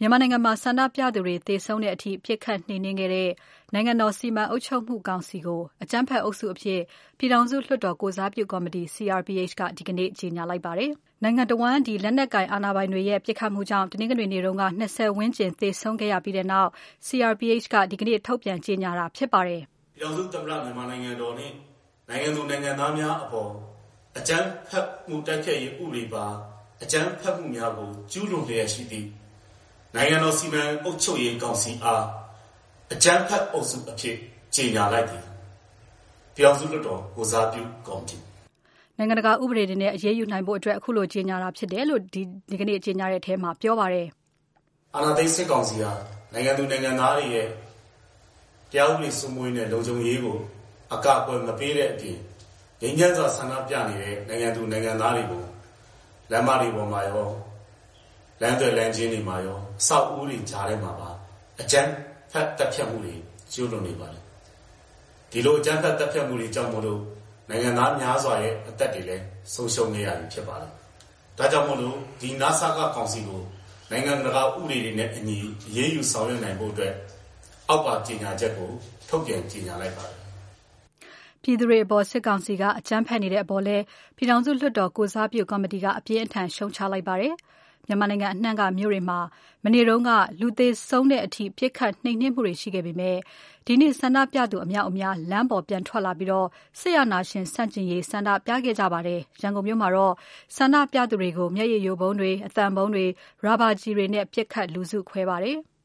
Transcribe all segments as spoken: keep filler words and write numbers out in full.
မြန်မာနိုင်ငံမှာဆန္ဒပြသူတွေသေဆုံးတဲ့အထိပစ်ခတ်နှိမ်နင်းခဲ့တဲ့နိုင်ငံတော်စီမံအုပ်ချုပ်မှုကောင်စီကိုအကြမ်းဖက်အုပ်စုအဖြစ်ပြည်ထောင်စုလွှတ်တော်ကိုယ်စားပြုကော်မတီ C R P H ကဒီကနေ့ကြေညာလိုက်ပါတယ်။နိုင်ငံတော်ဝန်ဒီလက်နက်ကိုင်အာဏာပိုင်တွေရဲ့ပစ်ခတ်မှုကြောင့်တနင်္ဂနွေနေ့တုန်းက၂၀ဝန်းကျင်သေဆုံးခဲ့ရပြီးတဲ့နောက် C R P H ကဒီကနေ့ထုတ်ပြန်ကြေညာတာဖြစ်ပါတယ်။ပြည်ထောင်စုသမ္မတမြန်မာနိုင်ငံတော်နဲ့နိုင်ငံသူနိုင်ငံသားများအပေါ်အကြမ်းဖက်မှုတိုက်ဖျက်ရေးဥပဒေပါအကြမ်းဖက်မှုများကိုကျူးလွန်လျက်ရှိသည့်နိုင်ငံတော်စီမံအုပ်ချုပ်ရေးကောင်စီအားအကြမ်းဖက်အုပ်စုအဖြစ်ကြေညာလိုက်သည်ပြည်အောင်စုလွှတ်တော်ကိုစားပြုကော်မတီနိုင်ငံတကာဥပဒေတွေနဲ့အရေးယူနိုင်ဖို့အတွက်အခုလိုကြေညာတာဖြစ်တယ်လို့ဒီဒီကနေ့ကြေညာတဲ့အထဲမှာပြောပါတယ်အာဏာသိမ်းစစ်ကောင်စီဟာနိုင်ငံသူနိုင်ငံသားတွေရဲ့တရားဥပဒေစိုးမိုးရေးနဲ့လုံခြုံရေးကိုအကာအကွယ်မပေးတဲ့အပြင်ငြိမ်းချမ်းစွာဆန္ဒပြနေတဲ့နိုင်ငံသူနိုင်ငံသားတွေကိုလမ်းမတွေပေါ်မှာရောလမ်းတွေလမ်းချင်းတွေမှာရောအဆောက်အဦတွေကြားထဲမှာပါအကြမ်းဖက်တပ်ဖြတ်မှုတွေကျူးလွန်နေပါတယ်ဒီလိုအကြမ်းဖက်တပ်ဖြတ်မှုတွေကြောင့်မို့လို့နိုင်ငံသားများစွာရဲ့အသက်တွေလည်းဆုံးရှုံးနေရပြီဖြစ်ပါတယ်ဒါကြောင့်မို့လို့ဒီနာဆာကကောင်စီကိုနိုင်ငံတကာဥပဒေတွေနဲ့အညီအရေးယူဆောင်ရွက်နိုင်ဖို့အတွက်အောက်ပါကြေညာချက်ကိုထုတ်ပြန်ကြေညာလိုက်ပါတယ်ပြည်သူတွေအပေါ်စစ်ကောင်စီကအကြမ်းဖက်နေတဲ့အပေါ်လဲပြည်ထောင်စုလွှတ်တော်ကိုစားပြုကော်မတီကအပြင်းအထန်ရှုံချလိုက်ပါတယ်မြန်မာနိုင်ငံအနှံ့ကမြို့တွေမှာမနေ့တုန်းကလူသေဆုံးတဲ့အထိပြစ်ခတ်နှိမ်နင်းမှုတွေရှိခဲ့ပေမဲ့ဒီနေ့ဆန္ဒပြသူအများအများလမ်းပေါ်ပြန်ထွက်လာပြီးတော့စစ်အာဏာရှင်ဆန့်ကျင်ရေးဆန္ဒပြခဲ့ကြပါတယ်။ရန်ကုန်မြို့မှာတော့ဆန္ဒပြသူတွေကိုမျက်ရည်ယိုဗုံးတွေအသံဗုံးတွေရာဘာကျည်တွေနဲ့ပြစ်ခတ်လူစုခွဲပါတယ်။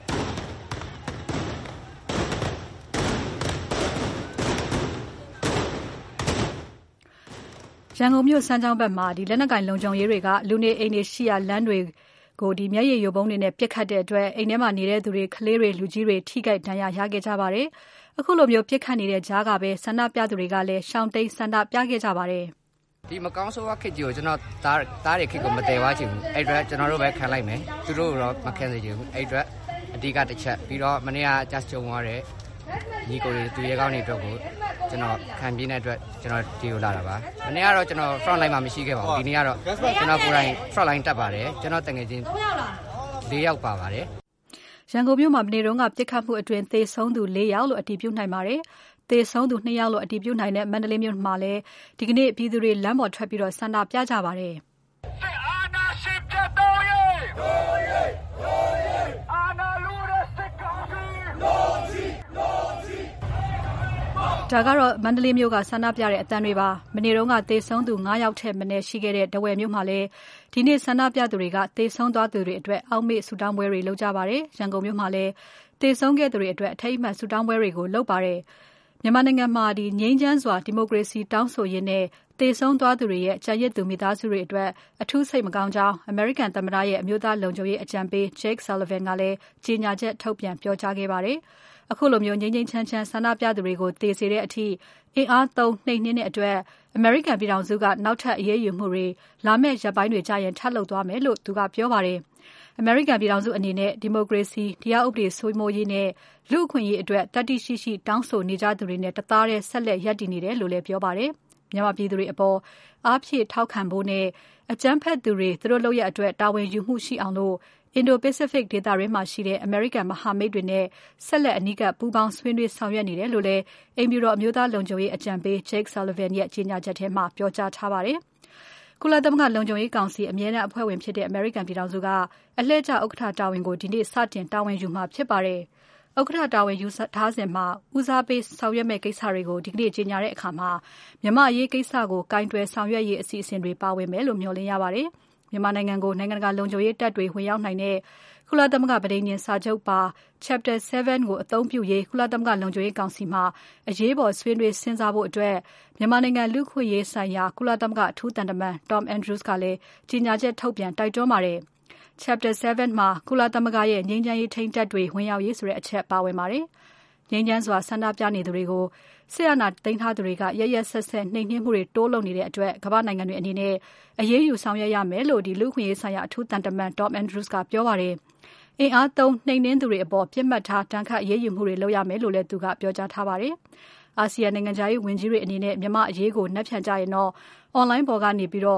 ရန်ကုန်မြို့စမ်းချောင်းဘက်မှာဒီလက်နက်ကင်လုံခြုံရေးတွေကလူနေအိမ်တွေရှိရာလမ်းတွေကိုဒီမျက်ရည်ယိုဗုံးတွေနဲ့ပစ်ခတ်တဲ့အတွက်အိမ်ထဲမှာနေတဲ့သူတွေကလေးတွေလူကြီးတွေထိခိုက်ဒဏ်ရာရခဲ့ကြပါတယ်။အခုလိုမျိုးပစ်ခတ်နေတဲ့ကြားကပဲဆန္ဒပြသူတွေကလည်းရှောင်းတိန်ဆန္ဒပြခဲ့ကြပါတယ်။ဒီမကောင်းဆိုးဝါးခစ်ကြီးကိုကျွန်တော်သားသားတွေခစ်ကိုမတည်သွားချင်ဘူး။အဲ့အတွက်ကျွန်တော်တို့ပဲခံလိုက်မယ်။သူတို့တော့မခံစေချင်ဘူး။အဲ့အတွက်အဓိကတစ်ချက်ပြီးတော့မနေ့က just ကြုံသွားတဲ့ညီကိုတွေသူရဲကောင်းတွေအတွက်ကိုကျွန်တော်ခံပြင်းတဲ့အတွက်ကျွန်တော်ဒီကိုလာတာပါမနေ့ကတော့ကျွန်တော် front line မှာမရှိခဲ့ပါဘူးဒီနေ့ကတော့ကျွန်တော်ကိုယ်တိုင် front line တက်ပါတယ်ကျွန်တော်တငယ်ချင်း၄ယောက်ပါပါတယ်ရန်ကုန်မြို့မှာမနေ့တုန်းကပြစ်ခတ်မှုအတွင်းသေဆုံးသူ၄ယောက်လို့အတည်ပြုနိုင်ပါတယ်သေဆုံးသူ၂ယောက်လို့အတည်ပြုနိုင်တဲ့မန္တလေးမြို့မှာလည်းဒီကနေ့ပြည်သူတွေလမ်းပေါ်ထွက်ပြီးတော့ဆန္ဒပြကြပါတယ်စစ်အာဏာရှင်ပြတ်တော်ရေးတော်ရေးတော်ရေးအာဏာလူတဲ့စစ်ကောင်စီတော်ကြီးတော်ကြီးဒါကတော့မန္တလေးမြို့ကဆန္ဒပြတဲ့အတန်းတွေပါမနေ့တုန်းကသေဆုံးသူ၅ယောက်ထက်မနည်းရှိခဲ့တဲ့တဝယ်မြို့မှာလည်းဒီနေ့ဆန္ဒပြသူတွေကသေဆုံးသွားသူတွေအတွက်အောက်မေ့ဆူတောင်းပွဲတွေလုပ်ကြပါတယ်ရန်ကုန်မြို့မှာလည်းသေဆုံးခဲ့သူတွေအတွက်အထိမ်းအမှတ်ဆူတောင်းပွဲတွေကိုလုပ်ပါတယ်မြန်မာနိုင်ငံမှာဒီငြိမ်းချမ်းစွာဒီမိုကရေစီတောင်းဆိုရင်းနဲ့သေဆုံးသွားသူတွေရဲ့ကြံရစ်သူမိသားစုတွေအတွက်အထူးစိတ်မကောင်းကြောင်းအမေရိကန်သမ္မတရဲ့အမျိုးသားလုံခြုံရေးအကြံပေး Jake Sullivan ကလည်းကြေညာချက်ထုတ်ပြန်ပြောကြားခဲ့ပါတယ်အခုလိုမျိုးငြိမ်းငြိမ်းချမ်းချမ်းဆန္ဒပြသူတွေကိုသေစေတဲ့အထိအင်အားသုံးနှိမ်နင်းတဲ့အတွက်အမေရိကန်ပြည်ထောင်စုကနောက်ထပ်အရေးယူမှုတွေလာမယ့်ရက်ပိုင်းတွေကြာရင်ထပ်လုပ်သွားမယ်လို့သူကပြောပါတယ်အမေရိကန်ပြည်ထောင်စုအနေနဲ့ဒီမိုကရေစီတရားဥပဒေစိုးမိုးရေးနဲ့လူ့အခွင့်အရေးအတွက်တတိရှိရှိတောင်းဆိုနေကြသူတွေနဲ့တသားတည်းဆက်လက်ရပ်တည်နေတယ်လို့လည်းပြောပါတယ်မြန်မာပြည်သူတွေအပေါ်အားဖြည့်ထောက်ခံဖို့နဲ့အကြမ်းဖက်သူတွေသူတို့လုပ်ရအတွက်တာဝန်ယူမှုရှိအောင်လို့Indo-Pacific ဒေသရင်းမှာရှိတဲ့အမေရိကန်မဟာမိတ်တွေနဲ့ဆက်လက်အနီးကပ်ပူးပေါင်းဆွေးနွေးဆောင်ရွက်နေတယ်လို့လည်းအိမ်ဖြူတော်အမျိုးသားလုံခြုံရေးအကြံပေး Jake Sullivan ရဲ့ကြေညာချက်ထဲမှာပြောကြားထားပါတယ်။ကုလသမဂ္ဂလုံခြုံရေးကောင်စီအမြဲတမ်းအဖွဲ့ဝင်ဖြစ်တဲ့အမေရိကန်ပြည်ထောင်စုကအလှည့်ကျဥက္ကဋ္ဌတာဝန်ကိုဒီနေ့စတင်တာဝန်ယူမှာဖြစ်ပါတယ်။ဥက္ကဋ္ဌတာဝန်ယူထားစဉ်မှာဦးစားပေးဆောင်ရွက်မဲ့ကိစ္စတွေကိုဒီကနေ့ကြေညာတဲ့အခါမှာမြန်မာအရေးကိစ္စကိုကင်တွယ်ဆောင်ရွက်ရေးအစီအစဉ်တွေပါဝင်မယ်လို့မျှော်လင့်ရပါတယ်။မြန်မာနိုင်ငံကိုနိုင်ငံတကာလုံခြုံရေးတပ်တွေဝင်ရောက်နိုင်တဲ့ကုလသမဂ္ဂပဋိညာဉ်စာချုပ်ပါ Chapter 7ကိုအသုံးပြုရေးကုလသမဂ္ဂလုံခြုံရေးကောင်စီမှာအရေးပေါ်ဆွေးနွေးစဉ်းစားဖို့အတွက်မြန်မာနိုင်ငံလူ့အခွင့်အရေးဆိုင်ရာကုလသမဂ္ဂအထူးသံတမန် Tom Andrews ကလည်းကြေညာချက်ထုတ်ပြန်တိုက်တွန်းပါတယ်။ Chapter 7မှာကုလသမဂ္ဂရဲ့ငြိမ်းချမ်းရေးထိန်းတပ်တွေဝင်ရောက်ရေးဆိုတဲ့အချက်ပါဝင်ပါတယ်။ငြိမ်းချမ်းစွာဆန္ဒပြနေသူတွေကိုစစ်အာဏာသိမ်းထားသူတွေကရရက်ဆက်ဆက်နှိမ်နင်းမှုတွေတိုးလုပ်နေတဲ့အတွက်ကမ္ဘာနိုင်ငံတွေအနေနဲ့အရေးယူဆောင်ရွက်ရမယ်လို့ဒီလူ့အခွင့်အရေးဆိုင်ရာအထူးတန်တမန် Tom Andrews ကပြောပါတယ်။အင်အားသုံးနှိမ်နင်းသူတွေအပေါ်ပြစ်မှတ်ထားတန်ခတ်အရေးယူမှုတွေလုပ်ရမယ်လို့လည်းသူကပြောကြားထားပါတယ်။အာဆီယံနိုင်ငံခြားရေးဝန်ကြီးတွေအနေနဲ့မြန်မာအရေးကိုနှက်ဖြန်ကြရင်တော့ online ပေါ်ကနေပြီးတော့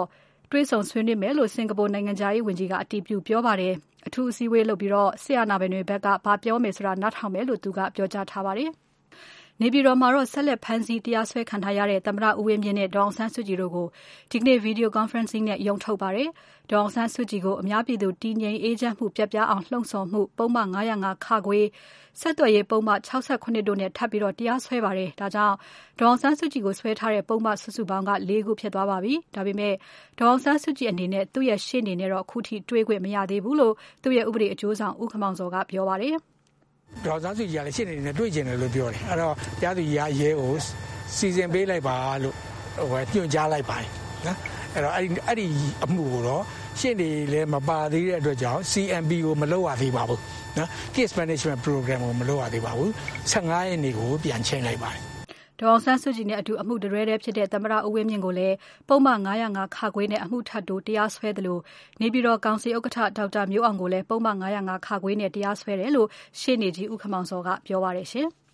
တွေ့ဆုံဆွေးနွေးမယ်လို့စင်ကာပူနိုင်ငံသားရေးဝန်ကြီးကအတည်ပြုပြောပါတယ်။အထူးအစည်းအဝေးလုပ်ပြီးတော့ဆီယနာဘင်တွေဘက်ကဘာပြောမယ်ဆိုတာနားထောင်မယ်လို့သူကပြောကြားထားပါတယ်။နေပြည်တော်မှာတော့ဆက်လက်ဖမ်းဆီးတရားစွဲခံထားရတဲ့သမ္မတဦးဝင်းမြင့်နဲ့ဒေါအောင်ဆန်းစုကြည်တို့ကိုဒီကနေ့ Video Conferencing နဲ့ရုံးထုတ်ပါတယ်။ဒေါအောင်ဆန်းစုကြည်ကိုအများပြည်သူတည်ငြိမ်အေးချမ်းမှုပြတ်ပြားအောင်လှုံ့ဆော်မှုပုံမှန်၅၀၅ ခခွေဆက်သွယ်ရေးပုံမှန်၆၈တို့နဲ့ထပ်ပြီးတော့တရားစွဲပါတယ်။ဒါကြောင့်ဒေါအောင်ဆန်းစုကြည်ကိုဆွဲထားတဲ့ပုံမှန်စုစုပေါင်းက၄ခုဖြစ်သွားပါပြီ။ဒါပေမဲ့ဒေါအောင်ဆန်းစုကြည်အနေနဲ့သူ့ရဲ့ရှေ့နေနဲ့တော့အခုထိတွေ့ခွင့်မရသေးဘူးလို့သူ့ရဲ့ဥပဒေအကျိုးဆောင်ဦးခမောင်စောကပြောပါတယ်။ဒေါ်စန်းစုကြည်ကလည်းရှင်းနေနေတွေ့ကျင်တယ်လို့ပြောတယ်အဲ့တော့တရားသူကြီးကရဲကိုစီစဉ်ပေးလိုက်ပါလို့ဟိုညွှန်ကြားလိုက်ပါတယ်နော်အဲ့တော့အဲ့ဒီအဲ့ဒီအမှုကိုတော့ရှင်းနေလည်းမပါသေးတဲ့အတွက်ကြောင့် C M P ကိုမလုပ်ရသေးပါဘူးနော် Case Management Program ကိုမလုပ်ရသေးပါဘူး၁၅ရက်နေ့ကိုပြန်ချိန်လိုက်ပါတယ်ဒေါအောင်ဆန်းစုကြည်နဲ့အတူအမှုတရဲရဲဖြစ်တဲ့သမ္မတဦးဝင်းမြင့်ကိုလည်းပုံမှန်၅၀၅ ခခွေနဲ့အမှုထပ်တိုးတရားစွဲတယ်လို့နေပြည်တော်ကောင်စီဥက္ကဋ္ဌဒေါက်တာမျိုးအောင်ကိုလည်းပုံမှန်၅၀၅ ခခွေနဲ့တရားစွဲတယ်လို့ရှေ့နေကြီးဦးခမောင်စောကပြောပါတယ်ရှင်။